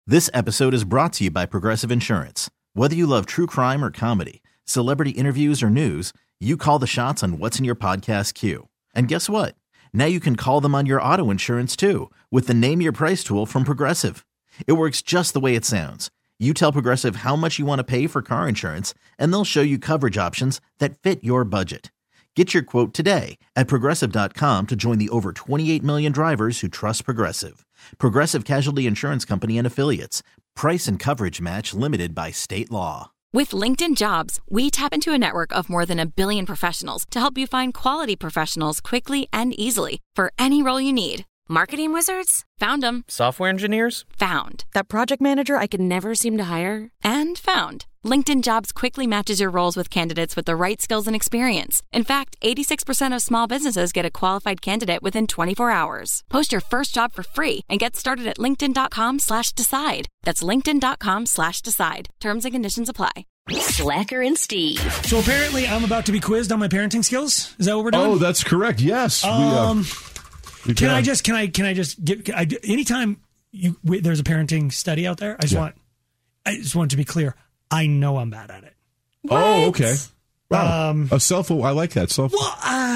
This episode is brought to you by Progressive Insurance. Whether you love true crime or comedy, celebrity interviews or news, you call the shots on what's in your podcast queue. And guess what? Now you can call them on your auto insurance too with the Name Your Price tool from Progressive. It works just the way it sounds. You tell Progressive how much you want to pay for car insurance, and they'll show you coverage options that fit your budget. Get your quote today at Progressive.com to join the over 28 million drivers who trust Progressive. Progressive Casualty Insurance Company and Affiliates. Price and coverage match limited by state law. With LinkedIn Jobs, we tap into a network of more than 1 billion professionals to help you find quality professionals quickly and easily for any role you need. Marketing wizards? Found them. Software engineers? Found. That project manager I could never seem to hire? And found. LinkedIn Jobs quickly matches your roles with candidates with the right skills and experience. In fact, 86% of small businesses get a qualified candidate within 24 hours. Post your first job for free and get started at linkedin.com/decide. That's linkedin.com/decide. Terms and conditions apply. Slacker and Steve. So apparently I'm about to be quizzed on my parenting skills. Is that what we're doing? Oh, that's correct. Yes. Can I just anytime there's a parenting study out there, I just want it to be clear. I know I'm bad at it. What? Oh, okay. Wow. I like that. Well,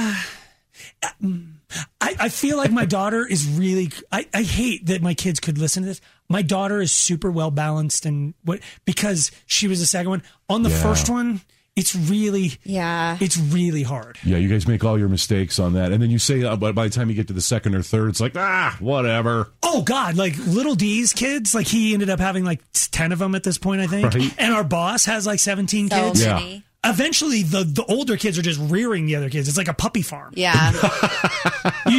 I feel like my daughter is really, I hate that my kids could listen to this. My daughter is super well balanced because she was the second one. On the first one, it's really hard. Yeah, you guys make all your mistakes on that. And then you say, by the time you get to the second or third, it's like, whatever. Oh, God. Like Little D's kids, like he ended up having like 10 of them at this point, I think. Right. And our boss has like 17 kids. Many. Yeah. Eventually, the older kids are just rearing the other kids. It's like a puppy farm. Yeah. You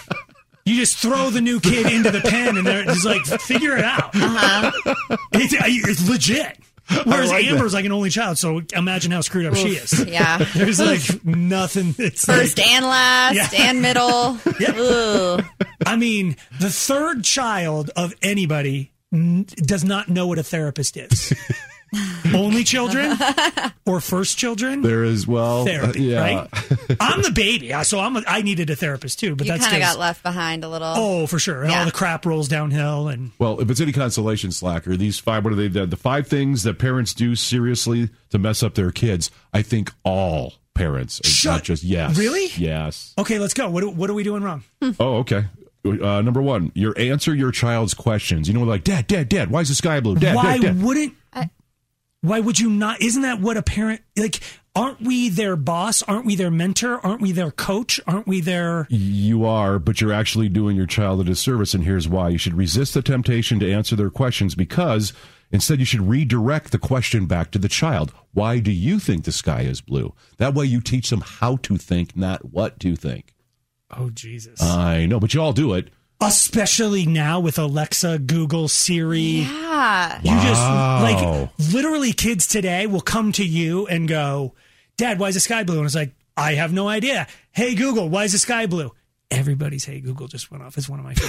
just throw the new kid into the pen and they're just like, figure it out. Uh-huh. It's legit. Whereas Amber's like an only child, so imagine how screwed up she is. Yeah. There's like nothing. It's first and last and middle. Yeah. Ooh. I mean, the third child of anybody does not know what a therapist is. Only children or first children? There is, therapy, right? I'm the baby, so I needed a therapist too. But you that's kind of got left behind a little. Oh, for sure. And all the crap rolls downhill. And well, if it's any consolation, Slacker, these 5, what are they? The 5 things that parents do seriously to mess up their kids. I think all parents, not just yes. Really? Yes. Okay, let's go. What are we doing wrong? Oh, okay. Number 1, answer your child's questions. You know, like, Dad, why is the sky blue? Dad. Why would you not? Isn't that what a parent, like, aren't we their boss? Aren't we their mentor? Aren't we their coach? Aren't we their... You are, but you're actually doing your child a disservice, and here's why. You should resist the temptation to answer their questions because instead you should redirect the question back to the child. Why do you think the sky is blue? That way you teach them how to think, not what to think. Oh, Jesus. I know, but you all do it. Especially now with Alexa, Google, Siri. Yeah. You just, like, literally kids today will come to you and go, Dad, why is the sky blue? And it's like, I have no idea. Hey, Google, why is the sky blue? Everybody's Hey, Google just went off. It's one of my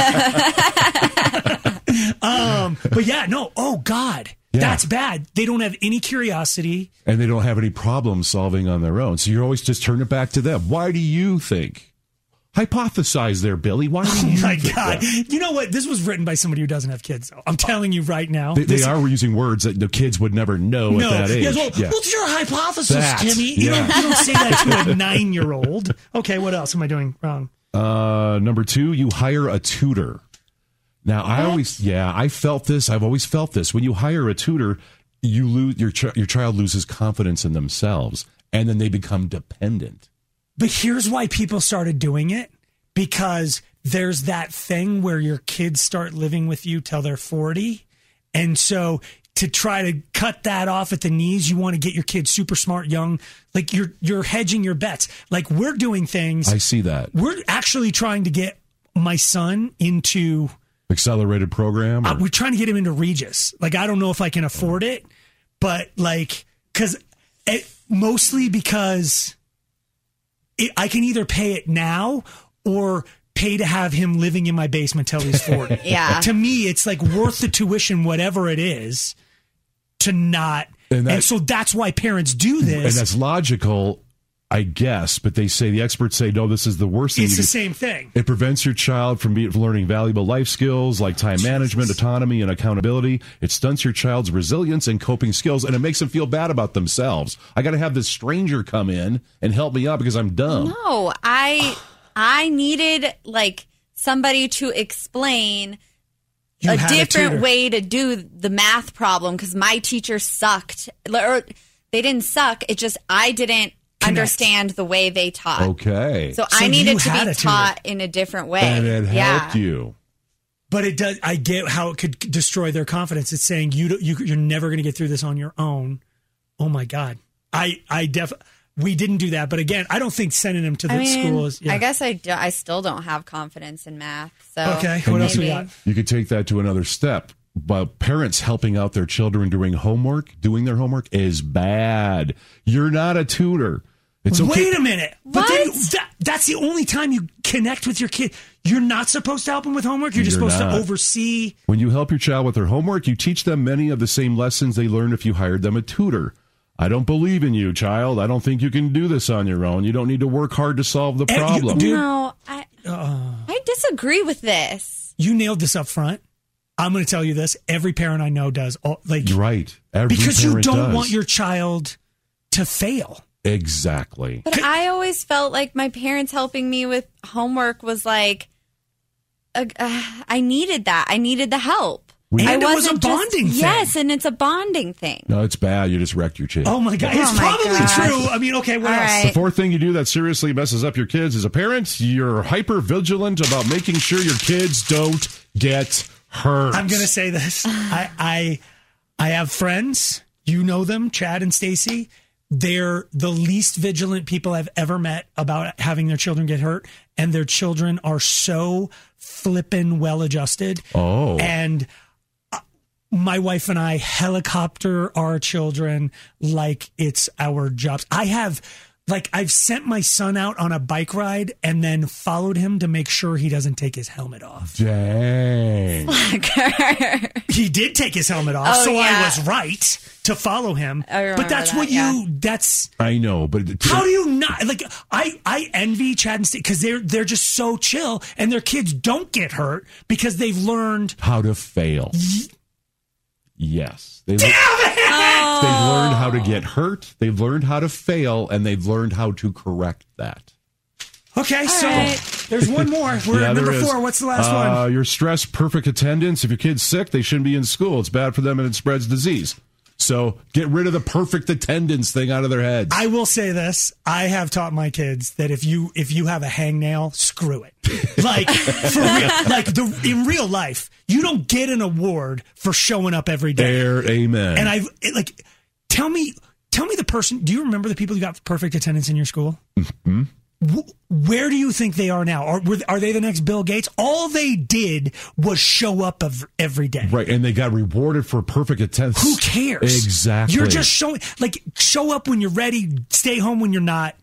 favorites. But yeah, no. Oh, God. Yeah. That's bad. They don't have any curiosity. And they don't have any problem solving on their own. So you're always just turning it back to them. Why do you think? Hypothesize there, Billy. Why do you? Oh my God! You know what? This was written by somebody who doesn't have kids. Though I'm telling you right now, they are using words that the kids would never know at that age. Yes, what's your hypothesis, Jimmy? You don't say that to a 9-year-old. Okay, what else am I doing wrong? Number 2, you hire a tutor. Now, I felt this. I've always felt this. When you hire a tutor, you lose your child loses confidence in themselves, and then they become dependent. But here's why people started doing it. Because there's that thing where your kids start living with you till they're 40. And so to try to cut that off at the knees, you want to get your kids super smart young. Like you're hedging your bets. Like we're doing things. I see that. We're actually trying to get my son into... Accelerated program? We're trying to get him into Regis. Like, I don't know if I can afford it. But like, mostly because... I can either pay it now or pay to have him living in my basement till he's 40. Yeah. To me, it's like worth the tuition, whatever it is, to not. And so that's why parents do this. And that's logical I guess, but they say, the experts say, no, this is the worst thing. It's the same thing. It prevents your child from learning valuable life skills like time management, autonomy, and accountability. It stunts your child's resilience and coping skills, and it makes them feel bad about themselves. I got to have this stranger come in and help me out because I'm dumb. No, I needed like somebody to explain a different way to do the math problem because my teacher sucked. Or they didn't suck. It just I didn't understand the way they taught. Okay. So I needed to be taught in a different way. And it helped you. But it does. I get how it could destroy their confidence. It's saying you're never going to get through this on your own. Oh my God. We didn't do that. But again, I don't think sending them to the school is. Yeah. I guess I still don't have confidence in math. So okay. What else we got? You could take that to another step. But parents helping out their children doing their homework is bad. You're not a tutor. It's okay. Wait a minute. But then that's the only time you connect with your kid. You're not supposed to help them with homework. You're just supposed to oversee. When you help your child with their homework, you teach them many of the same lessons they learned if you hired them a tutor. I don't believe in you, child. I don't think you can do this on your own. You don't need to work hard to solve the problem. No, I disagree with this. You nailed this up front. I'm going to tell you this. Every parent I know does. You're right. Because you don't want your child to fail. Exactly. But I always felt like my parents helping me with homework was like, I needed that. I needed the help. And it was a bonding thing. Yes, and it's a bonding thing. No, it's bad. You just wrecked your kid. Oh, my God. It's probably true. I mean, okay, what else? Right. The fourth thing you do that seriously messes up your kids as a parent, you're hyper vigilant about making sure your kids don't get hurt. I'm going to say this. I have friends. You know them, Chad and Stacy. They're the least vigilant people I've ever met about having their children get hurt. And their children are so flippin' well-adjusted. Oh. And my wife and I helicopter our children like it's our jobs. I've sent my son out on a bike ride and then followed him to make sure he doesn't take his helmet off. Dang. He did take his helmet off, I was right to follow him. But that's that's. I know, but how do you not I envy Chad and Steve because they're just so chill and their kids don't get hurt because they've learned how to fail. Yes. Damn it! They've learned how to get hurt, they've learned how to fail, and they've learned how to correct that. Okay, there's one more. We're at number 4. What's the last one? Your stress perfect attendance. If your kid's sick, they shouldn't be in school. It's bad for them and it spreads disease. So get rid of the perfect attendance thing out of their heads. I will say this. I have taught my kids that if you have a hangnail, screw it. Like, for real, in real life, you don't get an award for showing up every day. Amen. And tell me the person, do you remember the people who got perfect attendance in your school? Mm-hmm. Where do you think they are now? Are they the next Bill Gates? All they did was show up every day. Right, and they got rewarded for perfect attendance. Who cares? Exactly. You're just show up when you're ready, stay home when you're not.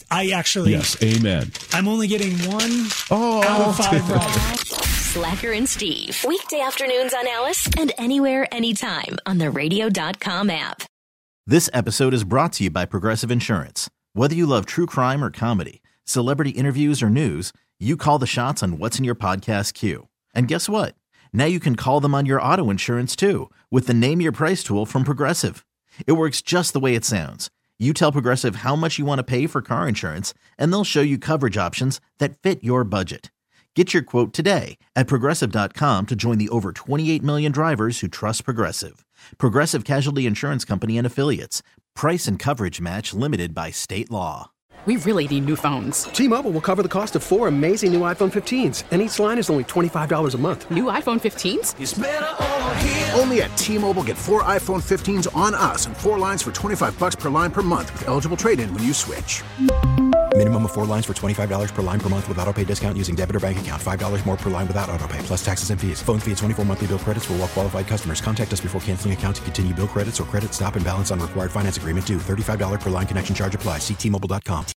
Yes, amen. I'm only getting 1 out of 5 right. Slacker and Steve. Weekday afternoons on Alice and anywhere, anytime on the radio.com app. This episode is brought to you by Progressive Insurance. Whether you love true crime or comedy, celebrity interviews or news, you call the shots on what's in your podcast queue. And guess what? Now you can call them on your auto insurance too with the Name Your Price tool from Progressive. It works just the way it sounds. You tell Progressive how much you want to pay for car insurance, and they'll show you coverage options that fit your budget. Get your quote today at Progressive.com to join the over 28 million drivers who trust Progressive. Progressive Casualty Insurance Company and Affiliates. Price and coverage match limited by state law. We really need new phones. T-Mobile will cover the cost of 4 amazing new iPhone 15s, and each line is only $25 a month. New iPhone 15s? It's better over here. Only at T-Mobile, get 4 iPhone 15s on us and 4 lines for $25 per line per month with eligible trade-in when you switch. Minimum of 4 lines for $25 per line per month with autopay discount using debit or bank account. $5 more per line without autopay, plus taxes and fees. Phone fee at 24 monthly bill credits for well-qualified customers. Contact us before canceling account to continue bill credits or credit stop and balance on required finance agreement due. $35 per line connection charge applies. See T-Mobile.com.